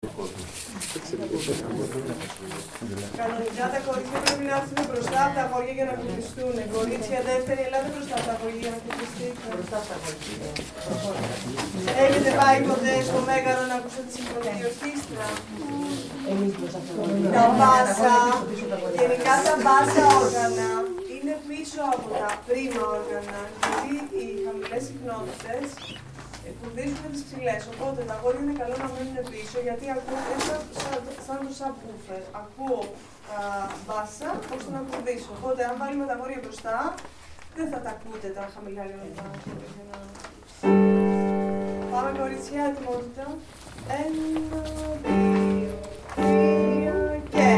Κανονικά τα κορίτσια πρέπει να έρθουν μπροστά από τα αγόρια για να κουμπιστούν. Κορίτσια δεύτερη, ελάτε μπροστά από τα αγόρια για να κουμπιστείτε. Έχετε πάει ποτέ στο Μέγαρο να ακούσετε τη συμφωνική ορχήστρα? Τα μπάσα, γενικά τα μπάσα όργανα είναι πίσω από τα πρίμα όργανα, γιατί οι χαμηλές συχνότητες κουρδίζουν τις ψηλές. Οπότε τα αγόρια είναι καλό να μένουν πίσω, γιατί ακούω σαν το subwoofer. Ακούω τα μπάσα ώστε να κουρδίσω. Οπότε αν βάλουμε τα αγόρια μπροστά, δεν θα τα ακούτε τα χαμηλά λιονικά. Πάμε κορίτσια, ετοιμότητα. 1, 2, 3 και...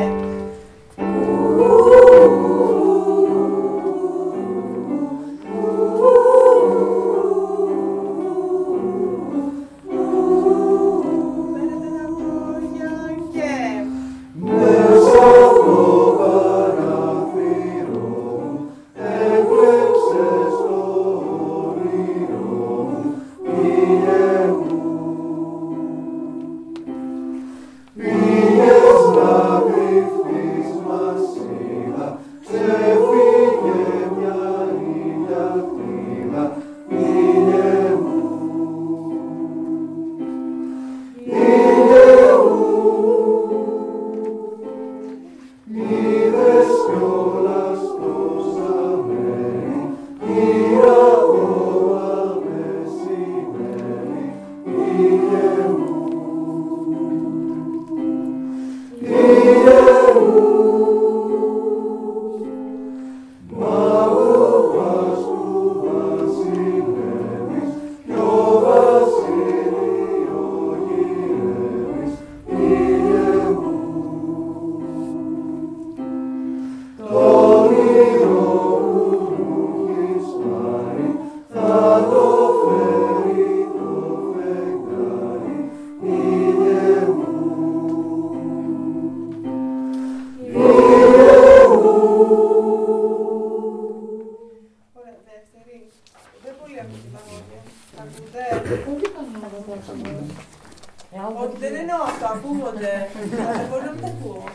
Όχι, δεν εννοώ αυτό, ακούγονται. Αλλά μπορεί να μην τα ακούω.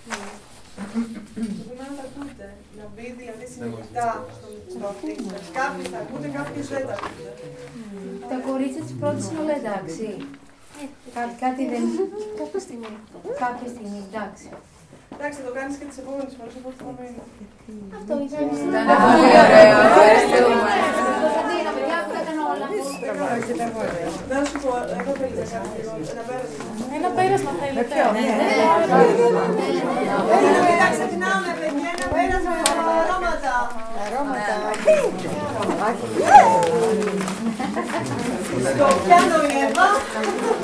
Πρέπει να τα ακούτε. Να μπει δηλαδή συνεχιστά στο αυτή σας. Κάποιοι θα ακούτε, κάποιοι δεν τα ακούτε. Τα κορίτσια της πρώτης είναι όλα εντάξει. Κάτι δεν... Κάποια στιγμή, εντάξει. Εντάξει, θα το κάνεις και τις επόμενες φορές, οπότε θα μείνει. Αυτό ήταν πολύ ωραίο, ευχαριστούμε. Κωνσταντίνα, παιδιά, που τα έκανα όλα. Να σου πω, εγώ θέλετε ένα πέρασμα. Ένα πέρασμα θέλετε. Δεν ξεχνάμε, παιδιά, ένα πέρασμα με τα αρώματα. Στο πιάνο η Εύα.